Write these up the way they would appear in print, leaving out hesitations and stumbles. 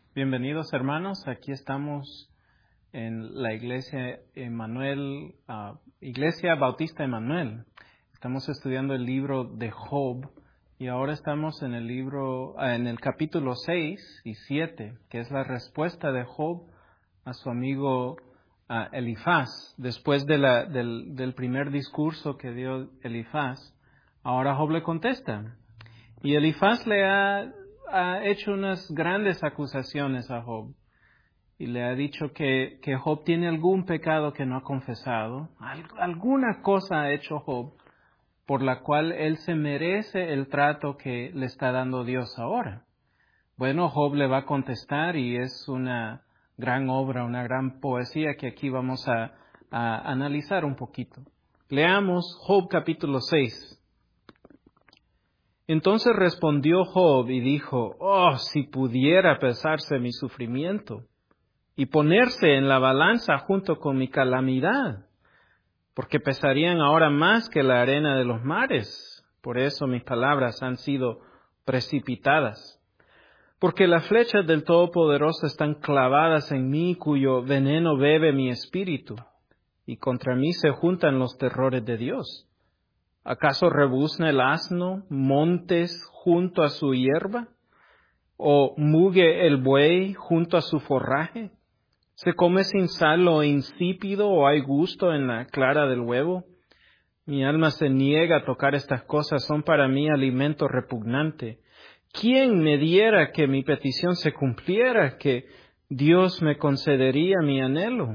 Bienvenidos hermanos, aquí estamos en la iglesia Emmanuel, Iglesia Bautista Emmanuel. Estamos estudiando el libro de Job y ahora estamos en el libro, en el capítulo 6 y 7, que es la respuesta de Job a su amigo Elifaz. Después del primer discurso que dio Elifaz, ahora Job le contesta. Y Elifaz le ha hecho unas grandes acusaciones a Job. Y le ha dicho que Job tiene algún pecado que no ha confesado. Alguna cosa ha hecho Job por la cual él se merece el trato que le está dando Dios ahora. Bueno, Job le va a contestar y es una gran obra, una gran poesía que aquí vamos a analizar un poquito. Leamos Job capítulo 6. Entonces respondió Job y dijo, si pudiera pesarse mi sufrimiento y ponerse en la balanza junto con mi calamidad, porque pesarían ahora más que la arena de los mares. Por eso mis palabras han sido precipitadas. Porque las flechas del Todopoderoso están clavadas en mí, cuyo veneno bebe mi espíritu, y contra mí se juntan los terrores de Dios. ¿Acaso rebuzna el asno montes junto a su hierba? ¿O muge el buey junto a su forraje? ¿Se come sin sal lo insípido o hay gusto en la clara del huevo? Mi alma se niega a tocar estas cosas, son para mí alimento repugnante. ¿Quién me diera que mi petición se cumpliera, que Dios me concedería mi anhelo?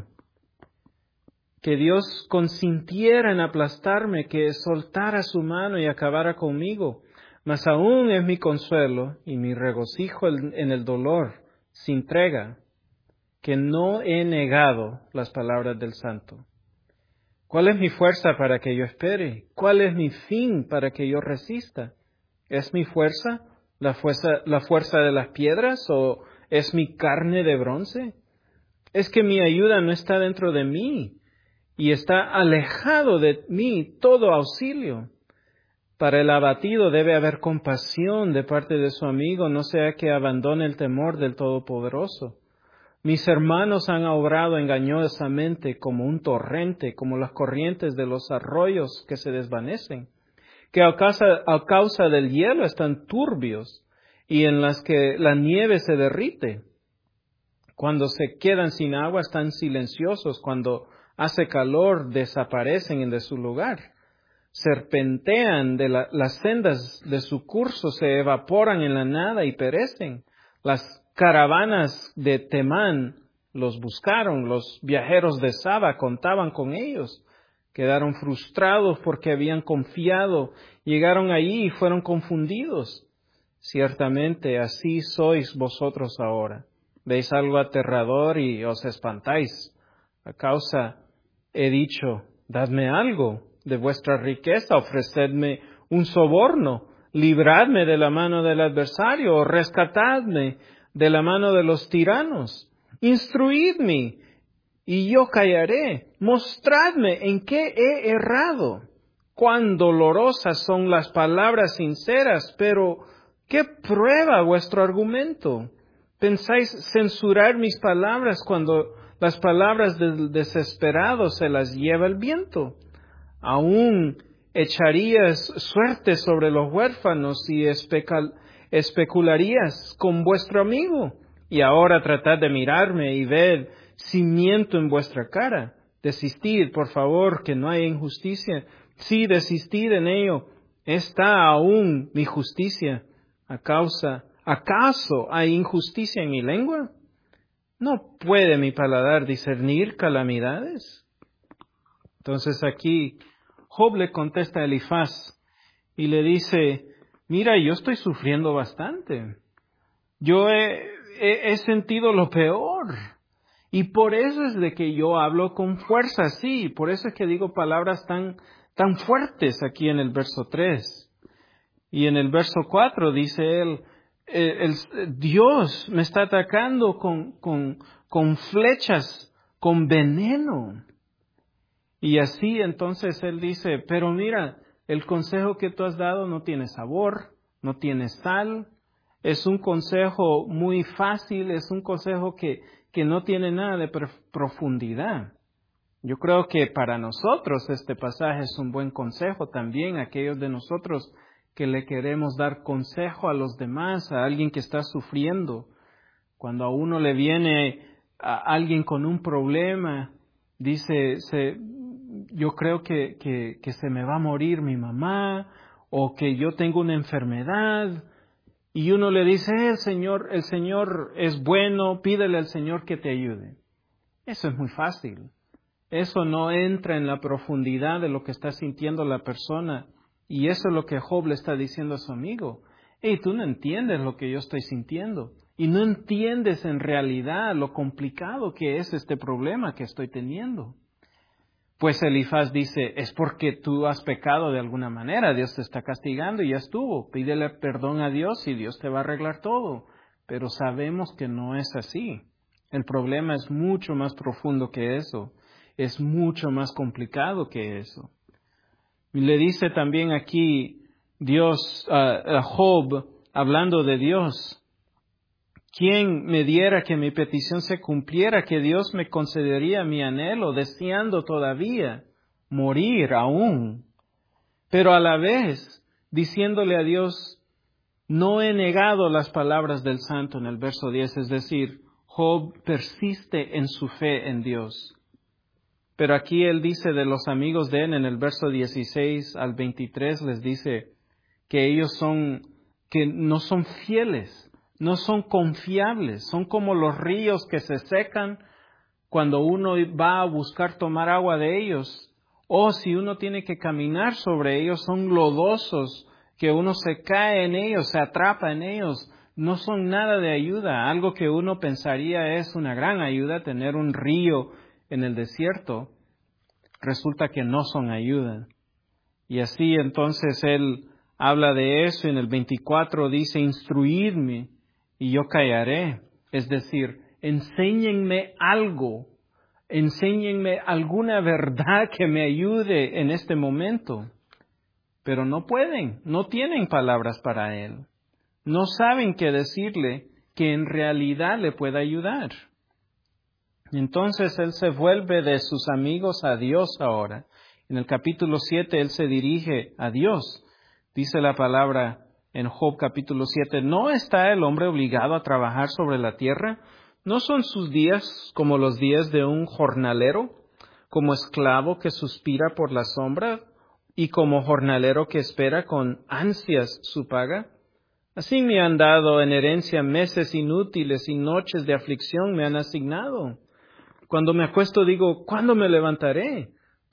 Que Dios consintiera en aplastarme, que soltara su mano y acabara conmigo. Mas aún es mi consuelo y mi regocijo en el dolor, sin trega, que no he negado las palabras del Santo. ¿Cuál es mi fuerza para que yo espere? ¿Cuál es mi fin para que yo resista? ¿Es mi fuerza la fuerza de las piedras o es mi carne de bronce? Es que mi ayuda no está dentro de mí, y está alejado de mí todo auxilio. Para el abatido debe haber compasión de parte de su amigo, no sea que abandone el temor del Todopoderoso. Mis hermanos han obrado engañosamente como un torrente, como las corrientes de los arroyos que se desvanecen, que a causa del hielo están turbios y en las que la nieve se derrite. Cuando se quedan sin agua están silenciosos, cuando hace calor desaparecen de su lugar. Serpentean de las sendas de su curso, se evaporan en la nada y perecen. Las caravanas de Temán los buscaron, los viajeros de Saba contaban con ellos. Quedaron frustrados porque habían confiado, llegaron allí y fueron confundidos. Ciertamente así sois vosotros ahora. Veis algo aterrador y os espantáis. A causa he dicho, dadme algo de vuestra riqueza, ofrecedme un soborno, libradme de la mano del adversario, o rescatadme de la mano de los tiranos. Instruidme, y yo callaré. Mostradme en qué he errado. Cuán dolorosas son las palabras sinceras, pero ¿qué prueba vuestro argumento? ¿Pensáis censurar mis palabras cuando las palabras del desesperado se las lleva el viento? Aún echarías suerte sobre los huérfanos y especularías con vuestro amigo. Y ahora tratad de mirarme y ved si miento en vuestra cara. Desistid, por favor, que no haya injusticia. Sí, desistid en ello. ¿Está aún mi justicia? ¿Acaso hay injusticia en mi lengua? ¿No puede mi paladar discernir calamidades? Entonces aquí Job le contesta a Elifaz y le dice, mira, yo estoy sufriendo bastante. Yo he sentido lo peor. Y por eso es de que yo hablo con fuerza así. Por eso es que digo palabras tan fuertes aquí en el verso 3. Y en el verso 4 dice él, Dios me está atacando con flechas, con veneno. Y así entonces él dice, pero mira, el consejo que tú has dado no tiene sabor, no tiene sal, es un consejo muy fácil, es un consejo que no tiene nada de profundidad. Yo creo que para nosotros este pasaje es un buen consejo también, aquellos de nosotros que le queremos dar consejo a los demás, a alguien que está sufriendo. Cuando a uno le viene a alguien con un problema, dice, yo creo que se me va a morir mi mamá, o que yo tengo una enfermedad, y uno le dice, el Señor es bueno, pídele al Señor que te ayude. Eso es muy fácil. Eso no entra en la profundidad de lo que está sintiendo la persona. Y eso es lo que Job le está diciendo a su amigo. Hey, tú no entiendes lo que yo estoy sintiendo. Y no entiendes en realidad lo complicado que es este problema que estoy teniendo. Pues Elifaz dice, es porque tú has pecado de alguna manera. Dios te está castigando y ya estuvo. Pídele perdón a Dios y Dios te va a arreglar todo. Pero sabemos que no es así. El problema es mucho más profundo que eso. Es mucho más complicado que eso. Y le dice también aquí Dios, a Job, hablando de Dios, ¿quién me diera que mi petición se cumpliera, que Dios me concedería mi anhelo, deseando todavía morir aún? Pero a la vez, diciéndole a Dios, no he negado las palabras del santo en el verso 10, es decir, Job persiste en su fe en Dios. Pero aquí él dice de los amigos de él, en el verso 16 al 23, les dice que que no son fieles, no son confiables, son como los ríos que se secan cuando uno va a buscar tomar agua de ellos, o si uno tiene que caminar sobre ellos, son lodosos, que uno se cae en ellos, se atrapa en ellos, no son nada de ayuda. Algo que uno pensaría es una gran ayuda, tener un río en el desierto, resulta que no son ayuda. Y así entonces él habla de eso, en el 24 dice, instruidme y yo callaré. Es decir, enséñenme algo, enséñenme alguna verdad que me ayude en este momento. Pero no pueden, no tienen palabras para él. No saben qué decirle que en realidad le pueda ayudar. Entonces él se vuelve de sus amigos a Dios ahora. En el capítulo 7 él se dirige a Dios. Dice la palabra en Job capítulo 7, ¿no está el hombre obligado a trabajar sobre la tierra? ¿No son sus días como los días de un jornalero, como esclavo que suspira por la sombra y como jornalero que espera con ansias su paga? Así me han dado en herencia meses inútiles y noches de aflicción me han asignado. Cuando me acuesto digo, ¿cuándo me levantaré?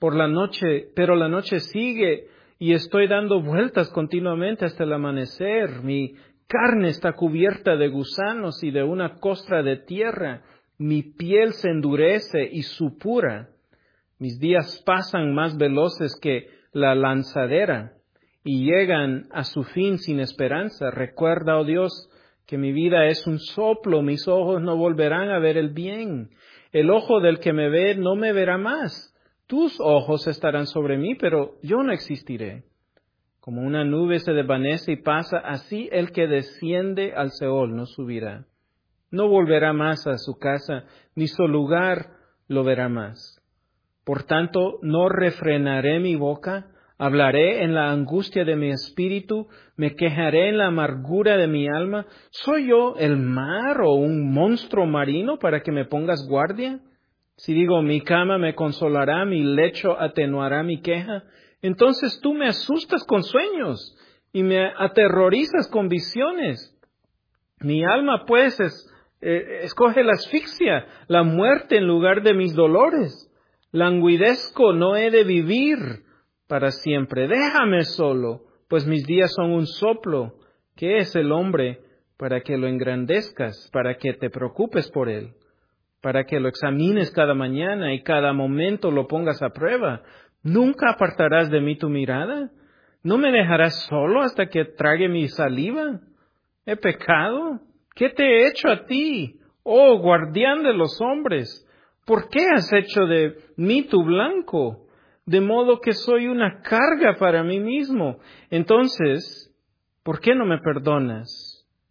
Pero la noche sigue y estoy dando vueltas continuamente hasta el amanecer. Mi carne está cubierta de gusanos y de una costra de tierra. Mi piel se endurece y supura. Mis días pasan más veloces que la lanzadera y llegan a su fin sin esperanza. Recuerda, oh Dios, que mi vida es un soplo, mis ojos no volverán a ver el bien. El ojo del que me ve no me verá más. Tus ojos estarán sobre mí, pero yo no existiré. Como una nube se desvanece y pasa, así el que desciende al Seol no subirá. No volverá más a su casa, ni su lugar lo verá más. Por tanto, no refrenaré mi boca, hablaré en la angustia de mi espíritu, me quejaré en la amargura de mi alma. ¿Soy yo el mar o un monstruo marino para que me pongas guardia? Si digo, mi cama me consolará, mi lecho atenuará mi queja, entonces tú me asustas con sueños y me aterrorizas con visiones. Mi alma, pues, escoge la asfixia, la muerte en lugar de mis dolores. Languidezco, no he de vivir para siempre. Déjame solo, pues mis días son un soplo. ¿Qué es el hombre para que lo engrandezcas, para que te preocupes por él? Para que lo examines cada mañana y cada momento lo pongas a prueba. ¿Nunca apartarás de mí tu mirada? ¿No me dejarás solo hasta que trague mi saliva? ¿He pecado? ¿Qué te he hecho a ti, oh guardián de los hombres? ¿Por qué has hecho de mí tu blanco? De modo que soy una carga para mí mismo. Entonces, ¿por qué no me perdonas?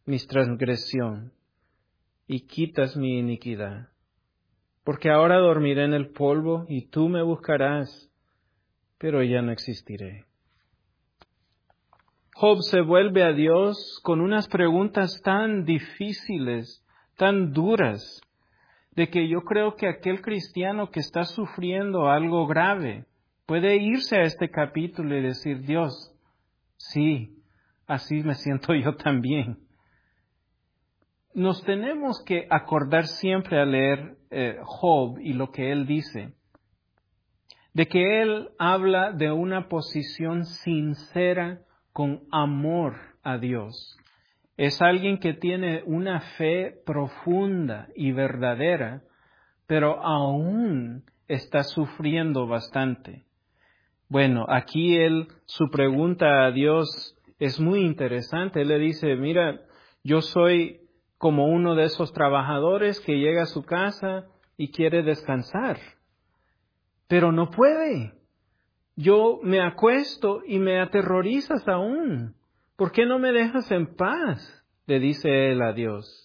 mi transgresión y quitas mi iniquidad. Porque ahora dormiré en el polvo y tú me buscarás, pero ya no existiré. Job se vuelve a Dios con unas preguntas tan difíciles, tan duras, de que yo creo que aquel cristiano que está sufriendo algo grave puede irse a este capítulo y decir, Dios, sí, así me siento yo también. Nos tenemos que acordar siempre al leer Job y lo que él dice, de que él habla de una posición sincera con amor a Dios. Es alguien que tiene una fe profunda y verdadera, pero aún está sufriendo bastante. Bueno, aquí su pregunta a Dios es muy interesante. Él le dice, mira, yo soy como uno de esos trabajadores que llega a su casa y quiere descansar, pero no puede. Yo me acuesto y me aterrorizas aún. ¿Por qué no me dejas en paz? Le dice él a Dios.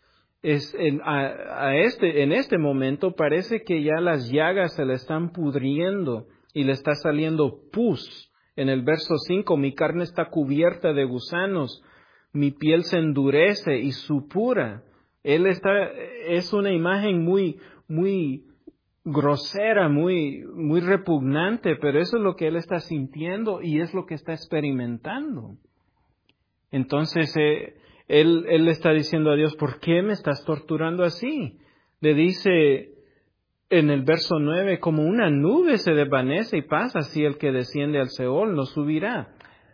En este momento parece que ya las llagas se le están pudriendo y le está saliendo pus. En el verso 5, mi carne está cubierta de gusanos, mi piel se endurece y supura. Es una imagen muy grosera, muy repugnante, pero eso es lo que él está sintiendo y es lo que está experimentando. Entonces, él le está diciendo a Dios, ¿por qué me estás torturando así? Le dice en el verso 9, como una nube se desvanece y pasa, así el que desciende al Seol no subirá.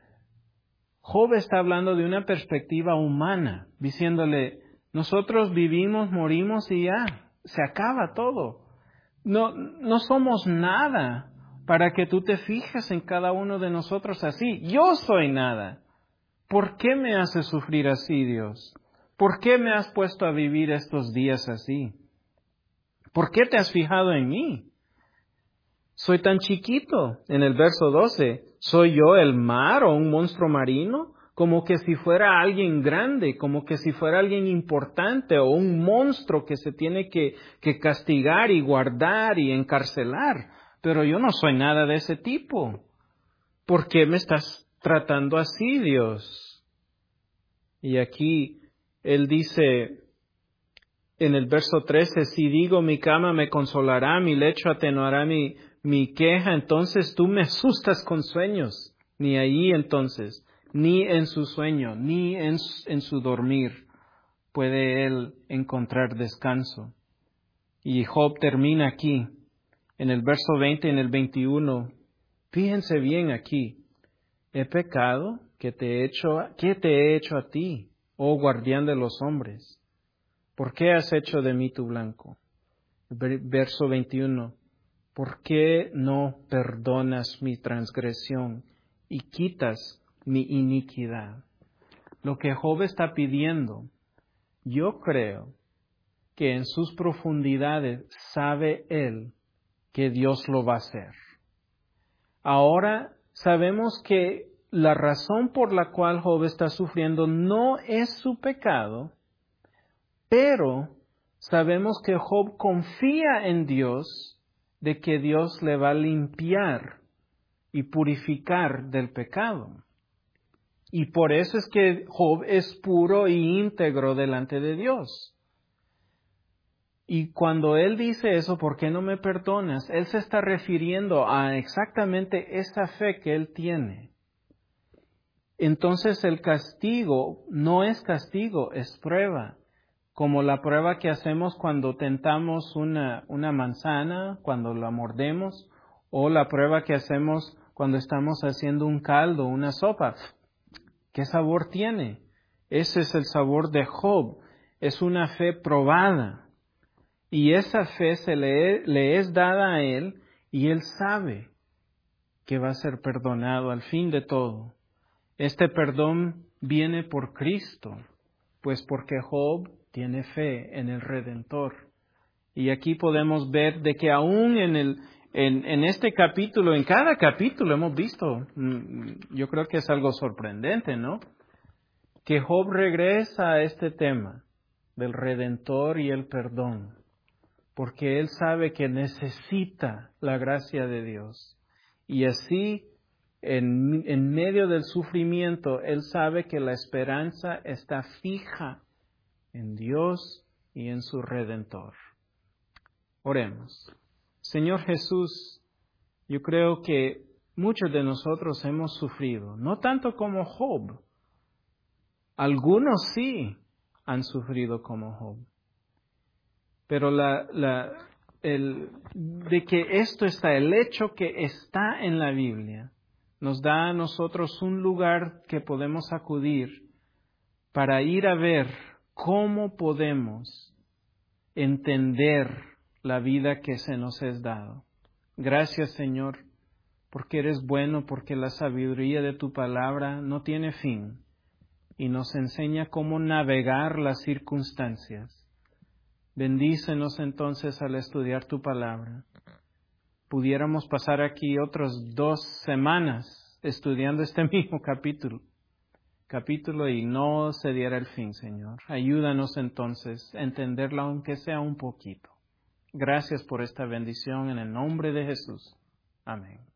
Job está hablando de una perspectiva humana, diciéndole, nosotros vivimos, morimos y ya, se acaba todo. No somos nada para que tú te fijes en cada uno de nosotros así. Yo soy nada. ¿Por qué me haces sufrir así, Dios? ¿Por qué me has puesto a vivir estos días así? ¿Por qué te has fijado en mí? Soy tan chiquito. En el verso 12, ¿soy yo el mar o un monstruo marino? Como que si fuera alguien grande, como que si fuera alguien importante o un monstruo que se tiene que castigar y guardar y encarcelar. Pero yo no soy nada de ese tipo. ¿Por qué me estás tratando así, Dios? Y aquí él dice en el verso 13, si digo mi cama me consolará, mi lecho atenuará mi queja, entonces tú me asustas con sueños. Ni ahí entonces, ni en su sueño, ni en su dormir puede él encontrar descanso. Y Job termina aquí, en el verso 20 y en el 21. Fíjense bien aquí. ¿He pecado? ¿Qué te he hecho a ti, oh guardián de los hombres? ¿Por qué has hecho de mí tu blanco? Verso 21. ¿Por qué no perdonas mi transgresión y quitas mi iniquidad? Lo que Job está pidiendo, yo creo que en sus profundidades sabe él que Dios lo va a hacer. Ahora sabemos que la razón por la cual Job está sufriendo no es su pecado, pero sabemos que Job confía en Dios de que Dios le va a limpiar y purificar del pecado. Y por eso es que Job es puro e íntegro delante de Dios. Y cuando él dice eso, ¿por qué no me perdonas? Él se está refiriendo a exactamente esa fe que él tiene. Entonces el castigo no es castigo, es prueba. Como la prueba que hacemos cuando tentamos una manzana, cuando la mordemos, o la prueba que hacemos cuando estamos haciendo un caldo, una sopa. ¿Qué sabor tiene? Ese es el sabor de Job. Es una fe probada. Y esa fe le es dada a él y él sabe que va a ser perdonado al fin de todo. Este perdón viene por Cristo, pues porque Job tiene fe en el Redentor. Y aquí podemos ver de que aún en este capítulo, en cada capítulo hemos visto, yo creo que es algo sorprendente, ¿no? que Job regresa a este tema del Redentor y el perdón, porque él sabe que necesita la gracia de Dios. Y así, en medio del sufrimiento, él sabe que la esperanza está fija en Dios y en su Redentor. Oremos. Señor Jesús, yo creo que muchos de nosotros hemos sufrido, no tanto como Job. Algunos sí han sufrido como Job. Pero de que esto está, el hecho que está en la Biblia, nos da a nosotros un lugar que podemos acudir para ir a ver cómo podemos entender la vida que se nos es dado. Gracias, Señor, porque eres bueno, porque la sabiduría de tu palabra no tiene fin y nos enseña cómo navegar las circunstancias. Bendícenos entonces al estudiar tu palabra. Pudiéramos pasar aquí otras 2 semanas estudiando este mismo capítulo y no se diera el fin, Señor. Ayúdanos entonces a entenderlo aunque sea un poquito. Gracias por esta bendición en el nombre de Jesús. Amén.